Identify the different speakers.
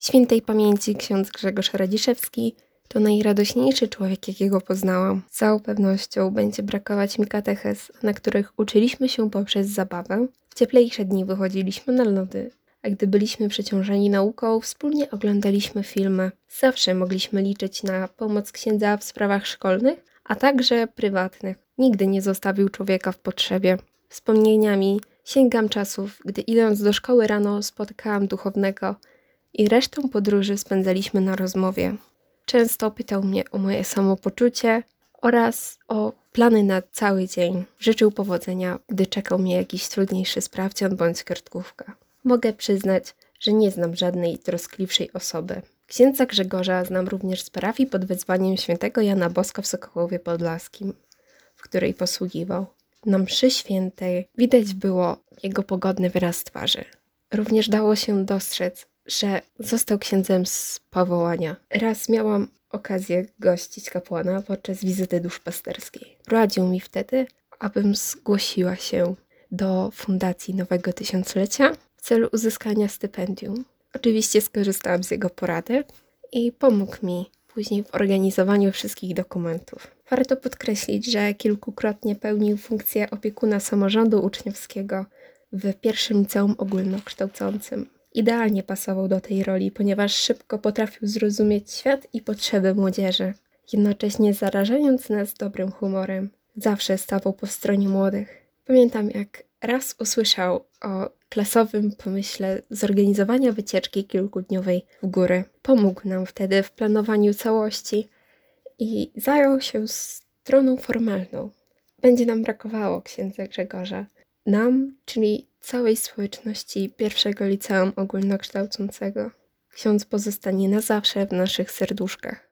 Speaker 1: Świętej pamięci ksiądz Grzegorz Radziszewski to najradośniejszy człowiek, jakiego poznałam. Z całą pewnością będzie brakować mi katechez, na których uczyliśmy się poprzez zabawę. W cieplejsze dni wychodziliśmy na lody, a gdy byliśmy przeciążeni nauką, wspólnie oglądaliśmy filmy. Zawsze mogliśmy liczyć na pomoc księdza w sprawach szkolnych, a także prywatnych. Nigdy nie zostawił człowieka w potrzebie. Wspomnieniami sięgam czasów, gdy idąc do szkoły rano spotykałam duchownego i resztę podróży spędzaliśmy na rozmowie. Często pytał mnie o moje samopoczucie oraz o plany na cały dzień. Życzył powodzenia, gdy czekał mnie jakiś trudniejszy sprawdzian bądź kartkówka. Mogę przyznać, że nie znam żadnej troskliwszej osoby. Księdza Grzegorza znam również z parafii pod wezwaniem świętego Jana Boska w Sokołowie Podlaskim, w której posługiwał. Na mszy świętej widać było jego pogodny wyraz twarzy. Również dało się dostrzec, że został księdzem z powołania. Raz miałam okazję gościć kapłana podczas wizyty duszpasterskiej. Radził mi wtedy, abym zgłosiła się do Fundacji Nowego Tysiąclecia w celu uzyskania stypendium. Oczywiście skorzystałam z jego porady i pomógł mi później w organizowaniu wszystkich dokumentów. Warto podkreślić, że kilkukrotnie pełnił funkcję opiekuna samorządu uczniowskiego w pierwszym liceum ogólnokształcącym. Idealnie pasował do tej roli, ponieważ szybko potrafił zrozumieć świat i potrzeby młodzieży, jednocześnie zarażając nas dobrym humorem. Zawsze stawał po stronie młodych. Pamiętam, jak raz usłyszał o klasowym pomyśle zorganizowania wycieczki kilkudniowej w góry. Pomógł nam wtedy w planowaniu całości i zajął się stroną formalną. Będzie nam brakowało księdza Grzegorza. Nam, czyli całej społeczności pierwszego liceum ogólnokształcącego. Ksiądz pozostanie na zawsze w naszych serduszkach.